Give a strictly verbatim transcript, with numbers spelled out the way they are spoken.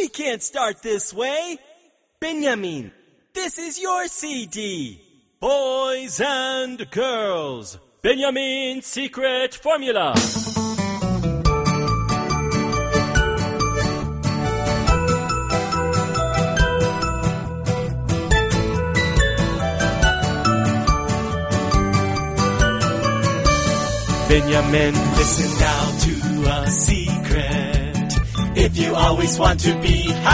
We can't start this way. Benjamin, this is your C D. Boys and girls, Benjamin's secret formula. Benjamin, listen now to a secret. If you always want to be happy,